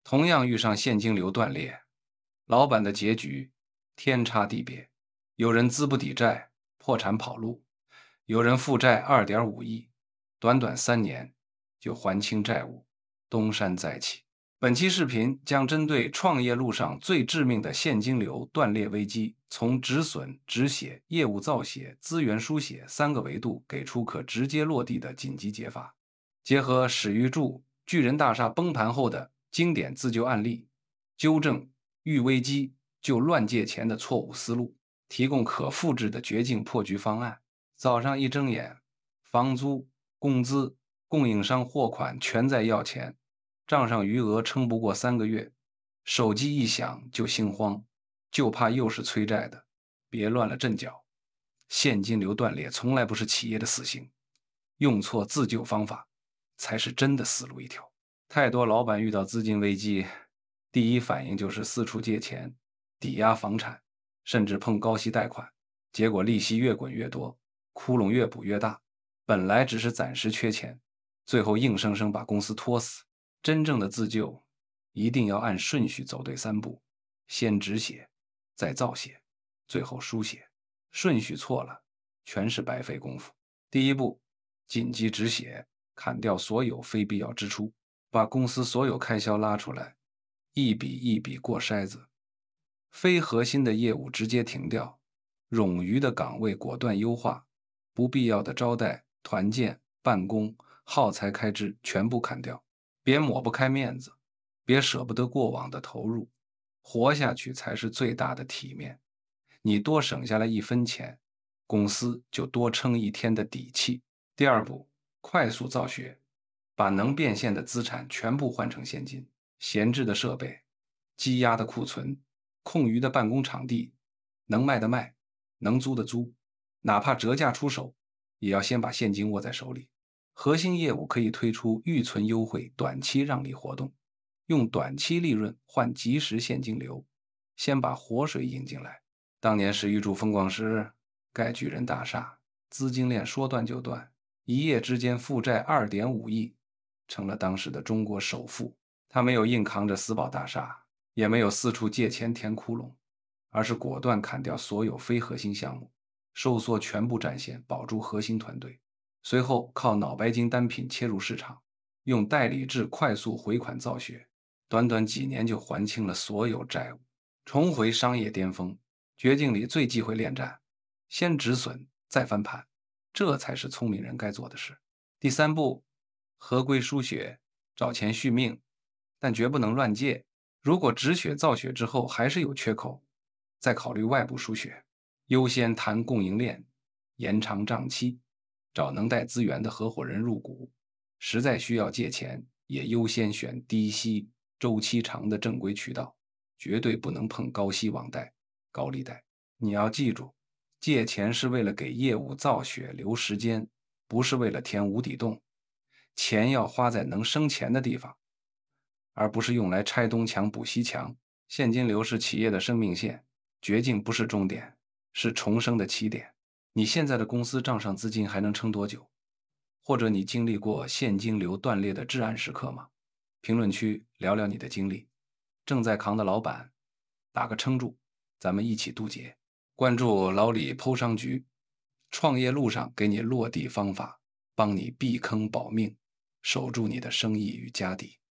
同样遇上现金流断裂，老板的结局天差地别。有人资不抵债，破产跑路；有人负债2.5亿，短短3年就还清债务，东山再起。本期视频将针对创业路上最致命的现金流断裂危机，从止损、止血、业务造血、资源输血3个维度，给出可直接落地的紧急解法。结合史玉柱巨人大厦崩盘后的经典自救案例，纠正遇危机就乱借钱的错误思路，提供可复制的绝境破局方案。早上一睁眼，房租、工资、供应商货款全在要钱，账上余额撑不过3个月，手机一响就心慌，就怕又是催债的，别乱了阵脚。现金流断裂从来不是企业的死刑，用错自救方法才是真的死路一条。太多老板遇到资金危机，第一反应就是四处借钱，抵押房产，甚至碰高息贷款，结果利息越滚越多，窟窿越补越大。本来只是暂时缺钱，最后硬生生把公司拖死。真正的自救一定要按顺序走对3步，先止血，再造血，最后输血。顺序错了，全是白费功夫。第一步，紧急止血，砍掉所有非必要支出，把公司所有开销拉出来，一笔一笔过筛子。非核心的业务直接停掉，冗余的岗位果断优化，不必要的招待、团建、办公、耗材开支全部砍掉。别抹不开面子，别舍不得过往的投入，活下去才是最大的体面。你多省下来1分钱，公司就多撑1天的底气。第二步，快速造血，把能变现的资产全部换成现金，闲置的设备、积压的库存、空余的办公场地，能卖的卖，能租的租，哪怕折价出手，也要先把现金握在手里。核心业务可以推出预存优惠、短期让利活动，用短期利润换及时现金流，先把活水引进来。当年史玉柱风光时，盖巨人大厦，资金链说断就断，一夜之间负债2.5亿，成了当时的中国首富。他没有硬扛着死保大厦，也没有四处借钱填窟窿，而是果断砍掉所有非核心项目，收缩全部战线，保住核心团队。随后靠脑白金单品切入市场，用代理制快速回款造血，短短几年就还清了所有债务，重回商业巅峰。绝境里最忌讳恋战，先止损再翻盘，这才是聪明人该做的事。第3步，合规输血，找钱续命，但绝不能乱借。如果止血造血之后还是有缺口，再考虑外部输血，优先谈供应链，延长账期，找能带资源的合伙人入股。实在需要借钱，也优先选低息、周期长的正规渠道，绝对不能碰高息网贷、高利贷。你要记住，借钱是为了给业务造血留时间，不是为了填无底洞。钱要花在能生钱的地方，而不是用来拆东墙补西墙。现金流是企业的生命线，绝境不是终点，是重生的起点。你现在的公司账上资金还能撑多久？或者你经历过现金流断裂的至暗时刻吗？评论区聊聊你的经历。正在扛的老板，打个撑住，咱们一起渡劫。关注老李剖商局，创业路上给你落地方法，帮你避坑保命，守住你的生意与家底。